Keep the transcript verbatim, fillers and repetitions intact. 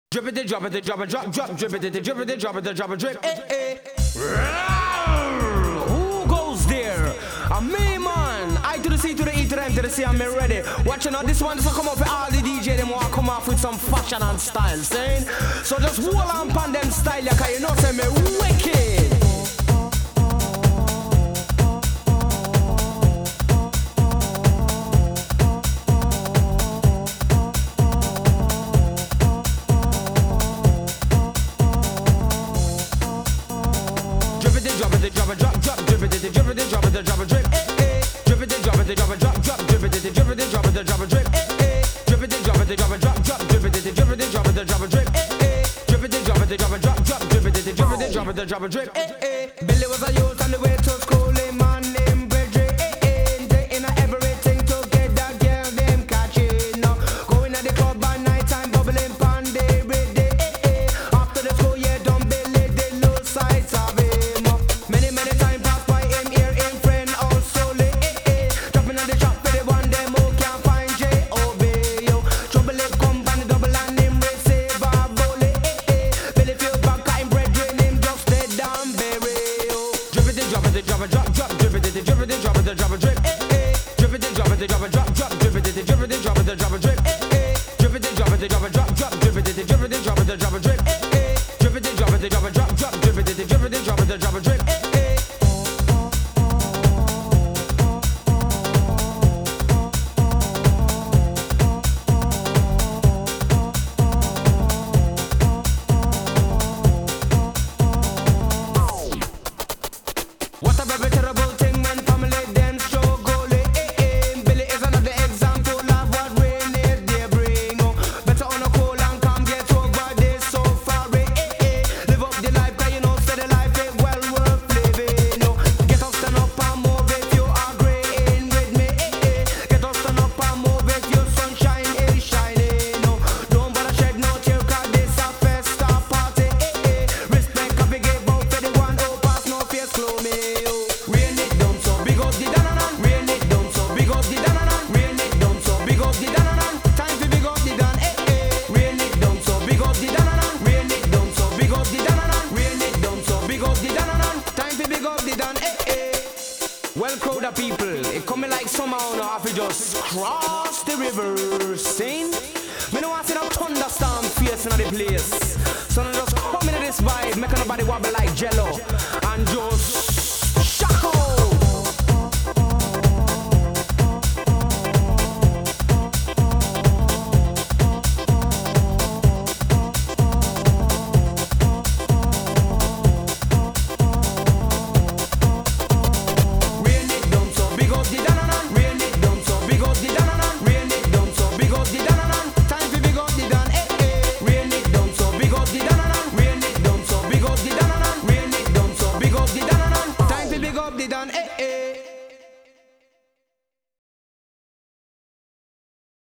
Drip it, drop it, drop it, drop, drop, drip it, drip it, drop it, drop it, drip. Eh, eh. Rawr! Who goes there? A me man. I to the C to the E to the M to the C. I'm ready. Watching out this one, this will come up for all the D J. Them want to come off with some fashion and style, saying. So just hold on pan them style, yeah, cause you know say me wicked. Drop it, drop it, drop, drop, drip it, drip it, drop it, drop it, drip, eh, eh. Drip it, drop it, drop it, drop, drop, drip it, drip it, drop it, drop it, drip, eh, eh. Drip it, drop it, drop it, drop, drop, drip it, drip it, drop it, drop it, drip, eh, eh. Drip it, drop it, drop it, drop, drop, drip it, drip it, drop it, drop it, drip, eh, eh. Billy was a youth on the way to school, a man named Bridget, eh, eh. They in everything together, girl them catching up. Going at the club by night time, bubbling pan day, day, eh, eh. After the school year done, Billy they lose sight of him up. Many, many times pass by him, hear him friend also lay, eh, eh. Dropping on the shop for the one them who can't find J O B, yo. Trouble it come by the double and him receive a bullet, eh, eh. Billy feel back, I'm brethren, him just dead down, bury, yo. Drip it, drop it, drop it, drop, drop, drip it, drip it, drop it, drop it, drip, eh, eh. Drip it, drop it, drop it, drop, drop, drip it, drip it, drop it, drop it, drip, eh, eh. Drip it, drop it, drop it, drop, drop, drip it, drip it, drop it, drop it, drip, eh, eh. Drip it, drop it, drop it, drop, drop, drip it, drip it, drop it, drop it, drip, eh, eh. What a very terrible thing when family them struggle, eh, eh. Billy is another example of what rain is they bring, oh. Better on a cool and calm, get over this so far, eh, eh. Live up the life, cause you know, say the life is well worth living, oh. Get up, stand up and move if you agreeing with me, eh, eh. Get up, stand up and move if your sunshine is shining, oh. Don't bother shed no tear, cause this a festa party, eh, eh. Respect can be give out to the one who pass no face glow me, oh. Rain it down so big up the dananan. Rain it down so big up the dananan. Rain it down so big up the dananan. Time to big up the dan, eh, eh. Rain it down so big up the dananan. Rain it down so big up the dananan. Rain it down so big up the dananan. Time to big up the dan, eh, eh. Well, crowd of people, it coming like somehow now have to just cross the river, sing. Me no want to see no thunderstorm facing the place. So now just come into this vibe, make nobody wobble like jello, and just shock out. Rain it down so big up the dananan. Rain it down so big up the dananan. Rain it down so big up the dananan. Time to big up the dan, eh, eh. Rain it down so big up the dananan. Rain it down so big up the dananan. Rain it down so big up the dananan. Time to big up the dan, eh,